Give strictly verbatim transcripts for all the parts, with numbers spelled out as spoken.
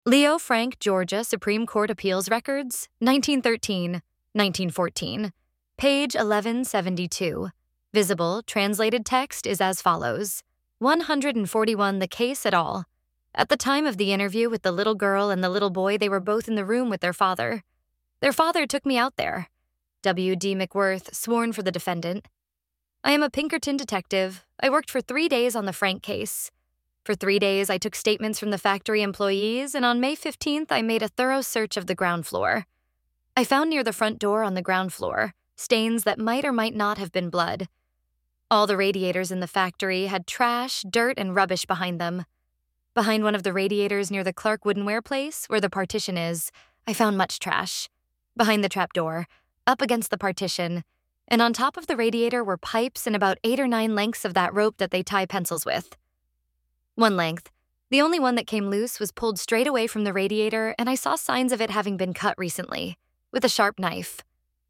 Leo Frank, Georgia Supreme Court Appeals Records, nineteen thirteen, nineteen fourteen. Page eleven seventy-two. Visible, translated text is as follows. one hundred forty-one The case at all. At the time of the interview with the little girl and the little boy, they were both in the room with their father. Their father took me out there. W D McWorth, sworn for the defendant. I am a Pinkerton detective. I worked for three days on the Frank case. For three days, I took statements from the factory employees, and on May fifteenth, I made a thorough search of the ground floor. I found near the front door on the ground floor stains that might or might not have been blood. All the radiators in the factory had trash, dirt, and rubbish behind them. Behind one of the radiators near the Clark Woodenware place, where the partition is, I found much trash. Behind the trapdoor, up against the partition, and on top of the radiator were pipes and about eight or nine lengths of that rope that they tie pencils with. One length, the only one that came loose, was pulled straight away from the radiator, and I saw signs of it having been cut recently, with a sharp knife.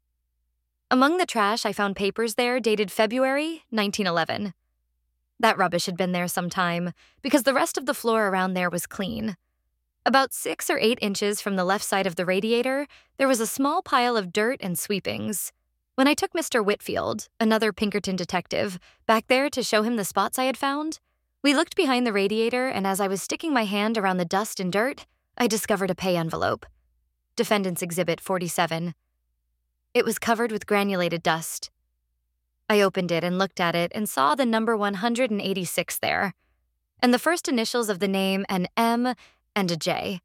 Among the trash, I found papers there dated February nineteen eleven. That rubbish had been there some time, because the rest of the floor around there was clean. About six or eight inches from the left side of the radiator, there was a small pile of dirt and sweepings. When I took Mister Whitfield, another Pinkerton detective, back there to show him the spots I had found, we looked behind the radiator, and as I was sticking my hand around the dust and dirt, I discovered a pay envelope. Defendant's Exhibit forty-seven. It was covered with granulated dust. I opened it and looked at it and saw the number one hundred eighty-six there, and the first initials of the name an M and a J.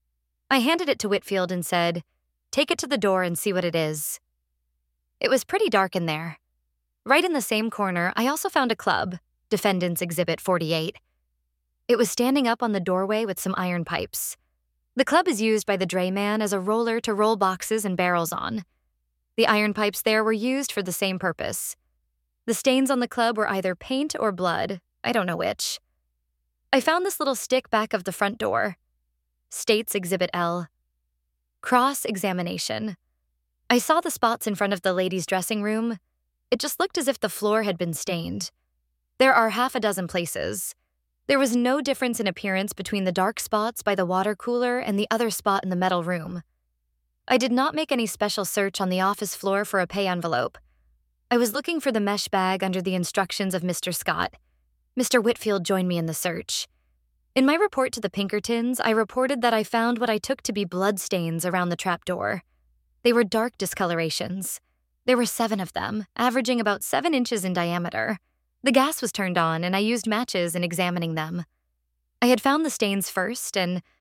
I handed it to Whitfield and said, "Take it to the door and see what it is." It was pretty dark in there. Right in the same corner, I also found a club, Defendant's Exhibit forty-eight. It was standing up on the doorway with some iron pipes. The club is used by the drayman as a roller to roll boxes and barrels on. The iron pipes there were used for the same purpose. The stains on the club were either paint or blood, I don't know which. I found this little stick back of the front door. State's Exhibit L. Cross-examination. I saw the spots in front of the ladies' dressing room. It just looked as if the floor had been stained. There are half a dozen places. There was no difference in appearance between the dark spots by the water cooler and the other spot in the metal room. I did not make any special search on the office floor for a pay envelope. I was looking for the mesh bag under the instructions of Mister Scott. Mister Whitfield joined me in the search. In my report to the Pinkertons, I reported that I found what I took to be blood stains around the trapdoor. They were dark discolorations. There were seven of them, averaging about seven inches in diameter. The gas was turned on, and I used matches in examining them. I had found the stains first, and